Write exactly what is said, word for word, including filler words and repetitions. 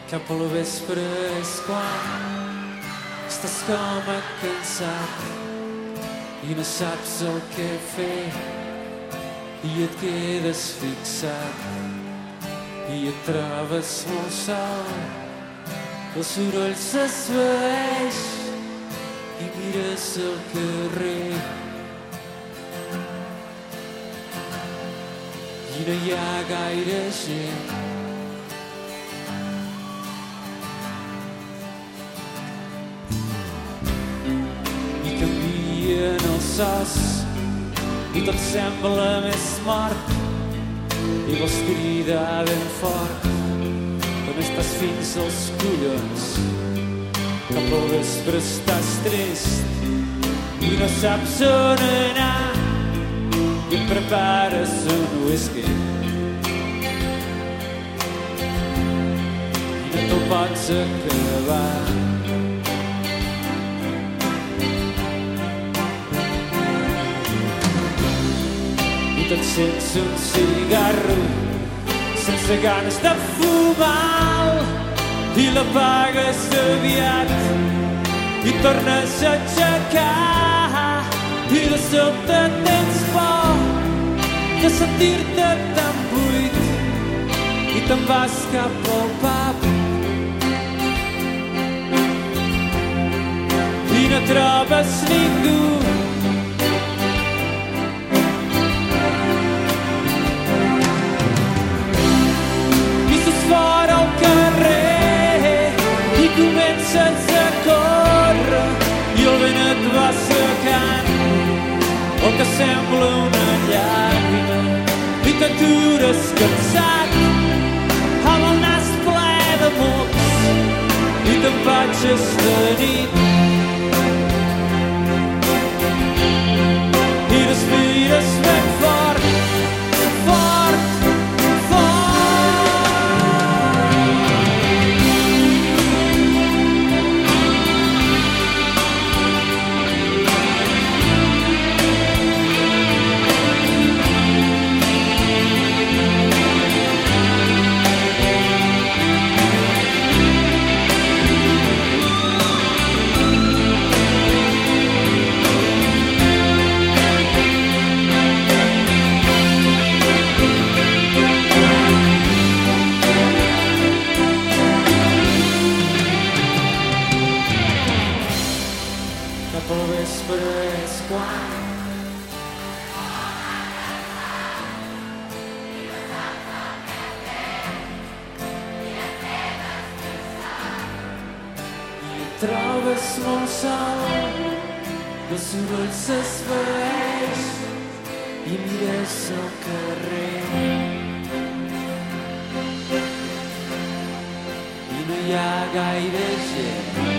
Cap al vespre és quan estàs com a cansat i no saps el que fer i et quedes fixat i et trobes molt sol. El soroll s'esvaeix i mires el carrer i no hi ha gaire gent. I tot sembla més mort i vols cridar ben fort quan estàs fins als collons. Cap al vespre estàs trist i no saps on anar i et prepares un whisky i no te'l pots acabar. T'encens un cigarro sense ganes de fumar i l'apagues aviat i tornes a aixecar i de sobte tens por de sentir-te tan buit i te'n vas cap al pub i no trobes ningú. Fora al carrer i comences a córrer i el vent et va secant el que sembla una llàgrima i t'atures cansat amb el nas ple de mocs i te'n vaig de nit i respires ben fort, fort. Trobes molt sol, el soroll s'esvaeix i mires al carrer i no hi ha gaire gent.